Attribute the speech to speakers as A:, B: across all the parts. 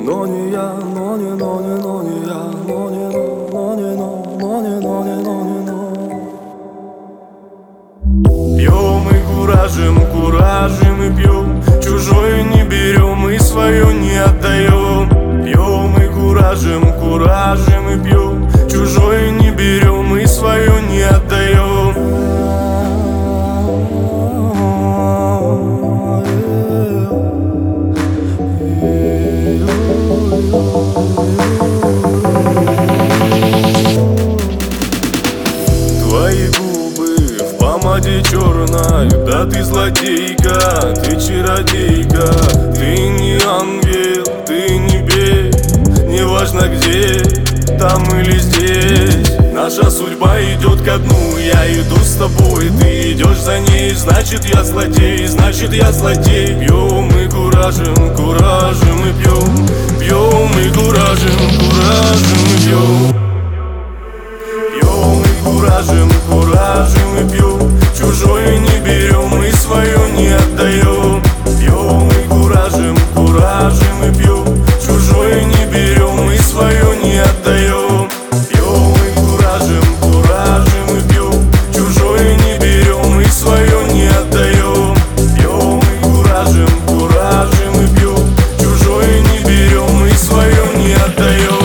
A: но не я, но не, но не, но не я, но не, но не, но не, но не, но не, но. Пьем и куражим и пьем, чужое не берем и свое не отдаем. Пьем и куражим и пьем, чужое не берем и свое не отдаем. Твои губы в помаде черной, да ты злодейка, ты чародейка. Ты не ангел, ты не бей, неважно где, там или здесь. Наша судьба идет ко дну, я иду с тобой, ты идешь за ней. Значит я злодей, значит я злодей. Пьем и куражим и пьем, пьем и куражим и пьем. Пьем и куражим и пьем, чужое не берем и свое не отдаем. Пьем и куражим и пьем, чужое не берем и свое не отдаем. Пьем и куражим и пьем, чужое не берем и свое не отдаем. Пьем и куражим и пьем, чужое не берем и свое не отдаем.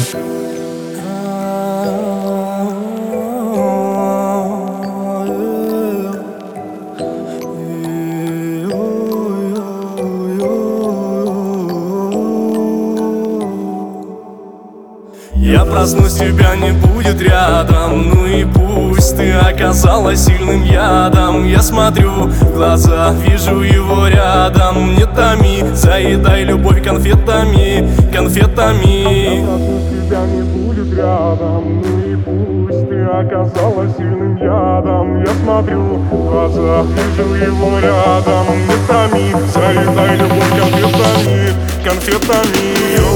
A: Я проснусь, тебя не будет рядом, ну и пусть ты оказалась сильным ядом. Я смотрю в глаза, вижу его рядом. Не томи, заедай любовь конфетами, конфетами. Я проснусь, тебя не будет рядом, ну и пусть ты оказалась сильным ядом. Я смотрю в глаза, вижу его рядом. Не томи, заедай любовь конфетами, конфетами.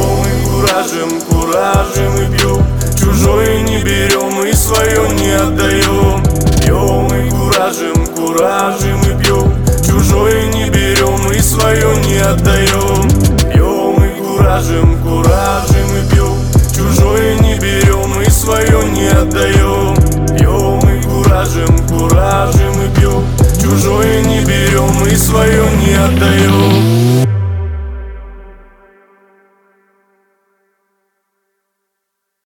A: Куражим и пьем, чужое не берем и свое не отдаем. Пьем и куражим и пьем, чужое не берем и свое не отдаем. Пьем и куражим и пьем, чужое не берем и свое не отдаем. Пьем и куражим и пьем, чужое не берем и свое не отдаем.